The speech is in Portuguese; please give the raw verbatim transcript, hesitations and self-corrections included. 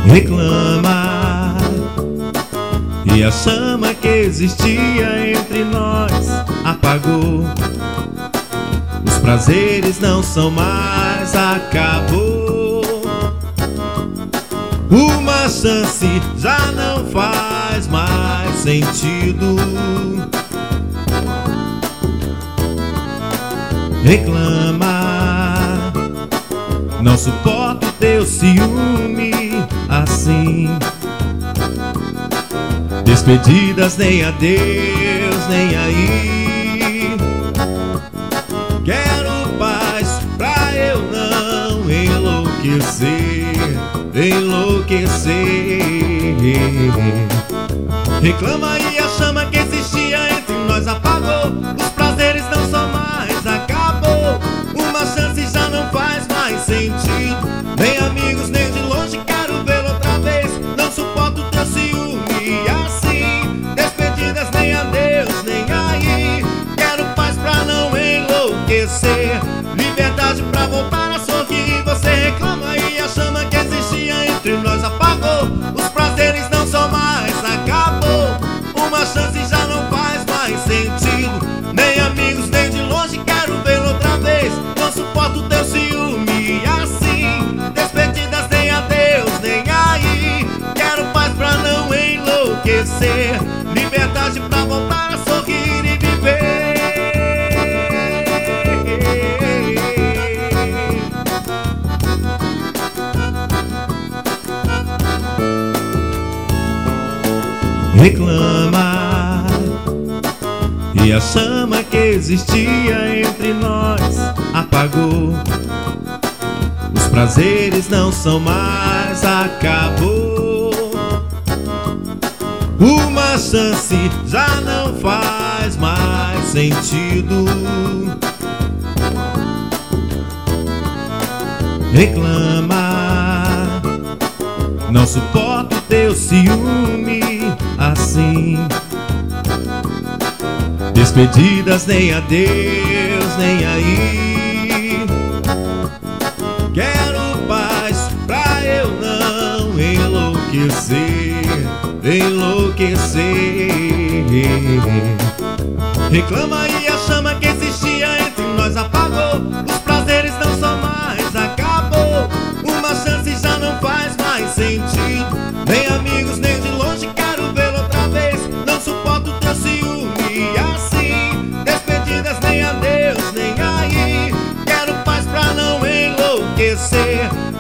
reclama, e a chama que existia entre nós apagou. Os prazeres não são mais, acabou. Uma chance já não faz mais sentido. Reclama, não suporto teu ciúme assim. Despedidas, nem adeus, nem aí. Quero paz pra eu não enlouquecer, enlouquecer. Reclama e a chama que existia entre nós apagou. Os prazeres não são mais, acabou. Uma chance já não faz mais sentido. Nem amigos, nem de longe, quero vê-lo outra vez. Não suporto teu ciúme assim. Despedidas, nem adeus, nem aí. Quero paz pra não enlouquecer, liberdade pra voltar a sorrir. Você reclama e a chama que existia entre nós apagou. Os prazeres não são mais, acabou. Uma chance já não faz mais sentido. Nem amigos, nem de longe, quero vê-lo outra vez. Não suporto teu ciúme assim. Despedidas, nem adeus, nem aí. Quero paz pra não enlouquecer, liberdade pra voltar a sorrir e viver. Reclama, e a chama que existia entre nós apagou. Os prazeres não são mais, acabou. Uma chance já não faz mais sentido. Reclama, não suporto teu ciúme assim. Despedidas, nem adeus, nem aí. Quero paz pra eu não enlouquecer, enlouquecer. Reclama e a chama que existia entre nós apagou. Os prazeres não são mais, acabou. Uma chance já não faz mais sentido. Nem amigos, nem de longe, quero vê-lo outra vez. Não suporto teu ciúme assim. Despedidas, nem adeus, nem aí. Quero paz pra não enlouquecer,